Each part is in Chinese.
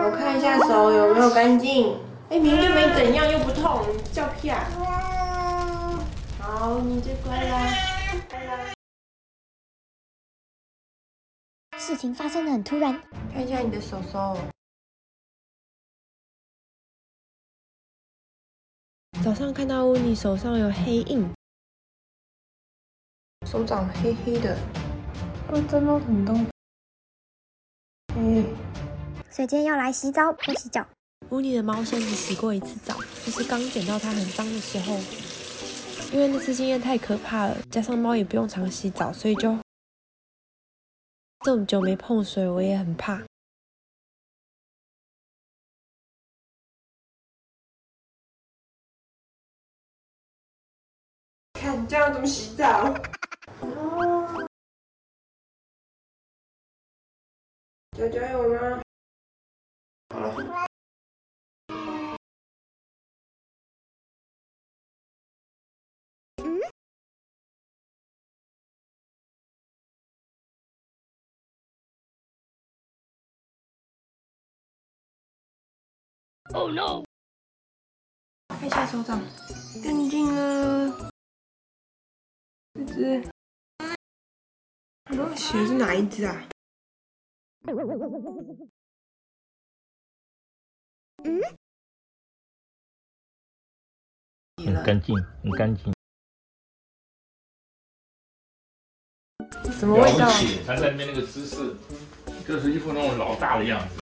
我看一下手有没有干净。哎，明明就没怎样，又不痛，你叫屁啊！好，你最乖啦。 事情发生的很突然， 看一下你的手手。早上看到乌尼手上有黑印，手掌黑黑的，真的很痛。 所以今天要来洗澡或洗脚。 乌尼的猫先只洗过1次澡，就是刚捡到它很脏的时候。因为那次经验太可怕了，加上猫也不用常洗澡，所以就这么久没碰水，我也很怕。看这样怎么洗澡？脚脚有吗？好了。Oh no！ 看一下手掌，干净了。这只，我刚洗的是哪一只啊？ 很干净，很干净。 什么味道？ 他在那边那个姿势，就是一副那种老大的样子。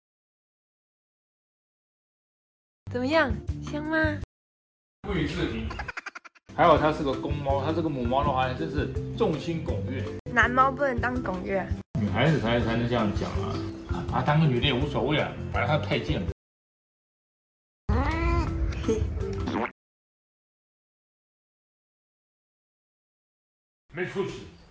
怎么样？香吗？ 不予置评。还有它是个公猫，它这个母猫的话，真是众星拱月。 男猫不能当拱月。 女孩子才能这样讲啊，当个女的也无所谓啊，反正她太贱了。没出息。